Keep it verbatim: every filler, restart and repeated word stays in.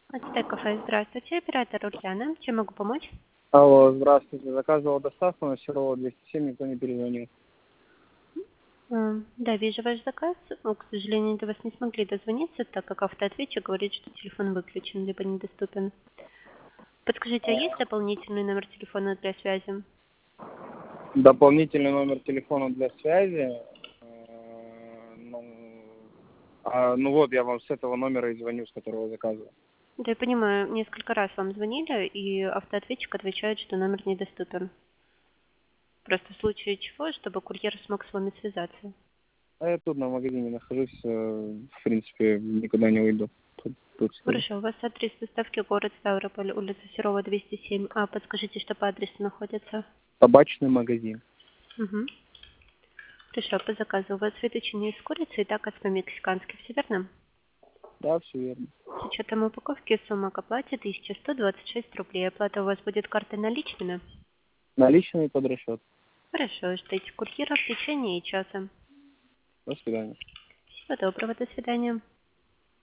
Ацтек кафе, здравствуйте, оператор Ульяна. Чем могу помочь? Алло, здравствуйте. Заказывал доставку на Серова двести семь, никто не перезвонил. М, Да, вижу ваш заказ. Но, к сожалению, до вас не смогли дозвониться, так как автоответчик говорит, что телефон выключен, либо недоступен. Подскажите, а есть дополнительный номер телефона для связи? Дополнительный номер телефона для связи. э, Ну, а, ну вот, я вам с этого номера и звоню, с которого заказывал. Да, я понимаю, несколько раз вам звонили, и автоответчик отвечает, что номер недоступен. Просто в случае чего, чтобы курьер смог с вами связаться. А я тут на магазине нахожусь, э, в принципе, никуда не уйду. Тут, тут стою. Хорошо, у вас адрес доставки город Ставрополь, улица Серова, двести семь. А подскажите, что по адресу находится? Табачный магазин. Угу. Хорошо, по заказу. У вас фетучини с курицей и такос по-мексикански, все верно? Да, все верно. С учетом упаковки сумма к оплате тысяча сто двадцать шесть рублей. Оплата у вас будет картой наличными? Наличный под расчет. Хорошо, ждите курьера в течение часа. До свидания. Всего доброго, до свидания.